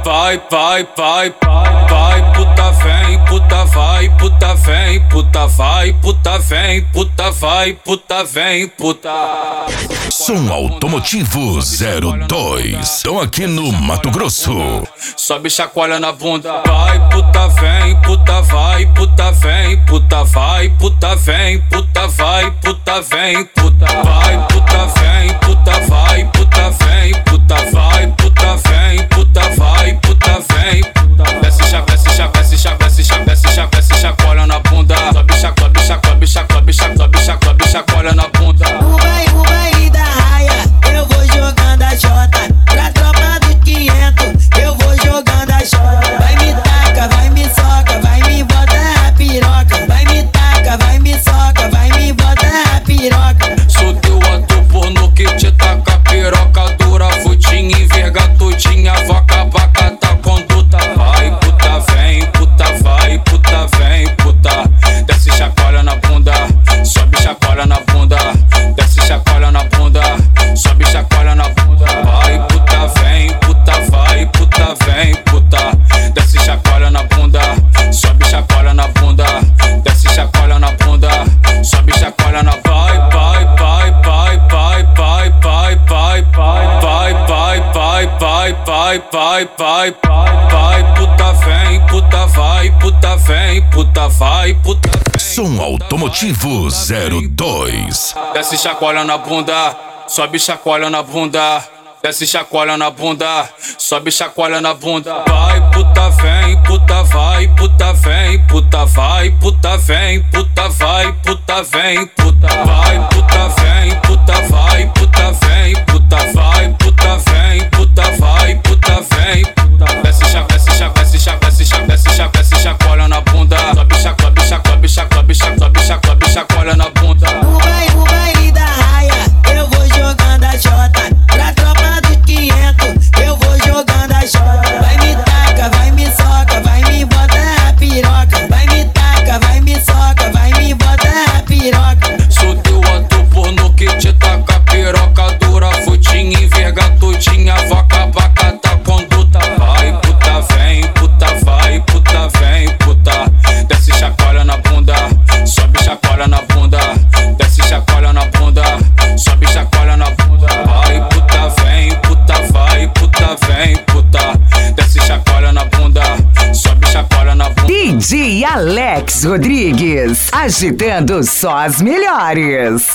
vai, vai, vai, vai, puta vem, puta vai, puta vem, puta vai, puta vem, puta vai, puta vem, puta. Som Automotivo 02. Estão aqui no Mato Grosso. Sobe chacoalha na bunda. Vai, puta vem, puta vai, puta vem, puta vai, puta vem, puta vai, puta vem, puta. Vai, puta vem, puta vai, puta vem, puta vai, puta vem, puta vai, puta vem, puta. Desce chacoalha na bunda. Sobe chacoalha na bunda. O baile da raia, eu vou jogando a jota. Pra tropa do 500, eu vou jogando a jota. Vai me taca, vai me soca, vai me botar a piroca. Vai me taca, vai me soca, vai me botar a piroca. Sou teu ator pornô que te taca piroca dura, futinha, enverga tudinha, vaca, vaca, tá conduta. Vai, puta vem, puta vai, puta vem, puta. Desce chacoalha na bunda, sobe chacoalha na bunda. Desce chacoalha na bunda, sobe chacoalha na bunda. Vai, puta vem, puta vai, puta vem, puta. Desce chacoalha na bunda, sobe chacoalha na bunda. Desce chacoalha na bunda, sobe chacoalha na bunda. Vai, puta vem, puta vai, puta vem, puta vai, puta vem. Som Automotivo 02. Desce chacoalha na bunda, sobe chacoalha na bunda. Desce chacoalha na bunda, sobe chacoalha na bunda. Vai, puta vem, puta vai, puta vem, puta vai, puta vem, puta vai, puta vem, puta. Vai, puta vem, puta vai, puta vem, puta vai, puta vem, puta vai, puta vem, puta. Desce chacoalha na bunda. Sobe chacoalha na bunda. O baile da raia, eu vou jogando a jota. Pra tropa do 500, eu vou jogando a jota. Vai me taca, vai me soca, vai me botar a piroca. Vai me taca, vai me soca, vai me botar a piroca. Sou teu ator pornô que te taca piroca dura, futinha, enverga tudinha, vaca, vaca, tá conduta. Vai, puta vem, puta vai, puta vem, puta. Desce chacoalha na bunda, sobe chacoalha na bunda. Desce chacoalha na bunda, sobe chacoalha na bunda. Vai, puta vem, puta vai, puta vem, puta. Desce chacoalha na bunda, sobe chacoalha na bunda. DJ Alex Rodrigues, agitando só as melhores.